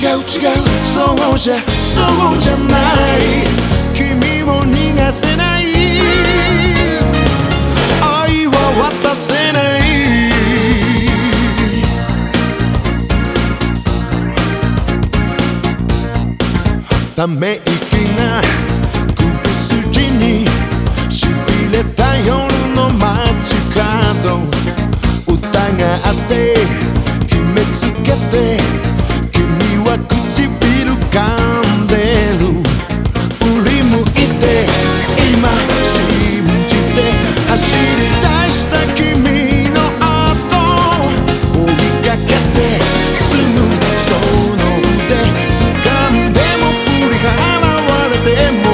うそうじゃない君を逃がせない愛は渡せないため息が首筋にしびれた夜の街角疑って決めつけて君は唇噛んでる振り向いて今信じて走り出した君の後追いかけてすぐその腕掴んでも振り払われても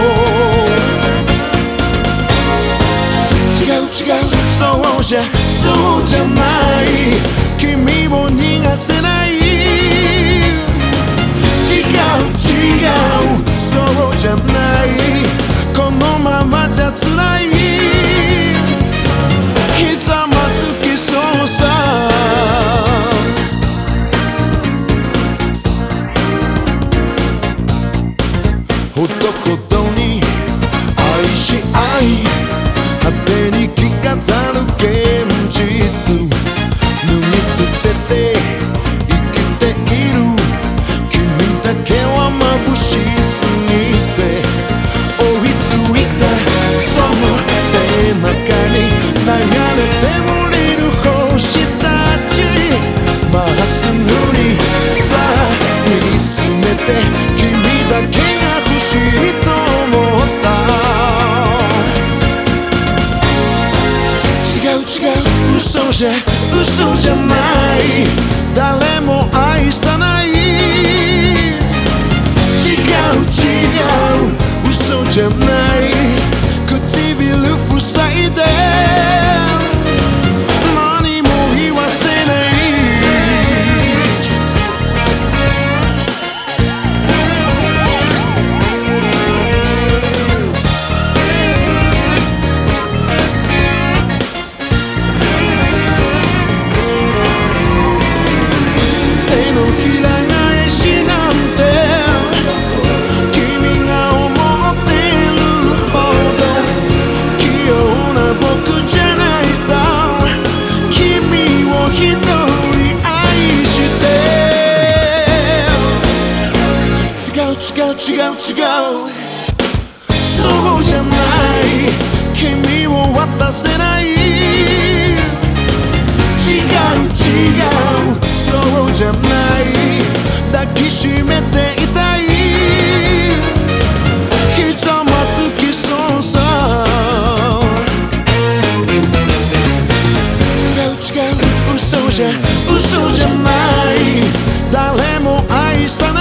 そうじゃない君を逃がせないそうじゃないこのままじゃ辛いひざまずきそうさほどほどに愛し合い果てに着飾る現実脱ぎ捨てて生きている君だけは眩しすぎて追いついたその背中に流れて降りる星たちまっすぐにさあ見つめて君だけが欲しいと思った嘘じゃない誰も愛さない嘘じゃない唇塞いで何も言わせない手のひら返しなんて君が思ってるほど器用な僕じゃないさ君を一人愛して違うそうじゃない君を渡せないそうじゃない抱きしめていたいひざまずきそうさ嘘じゃない誰も愛さない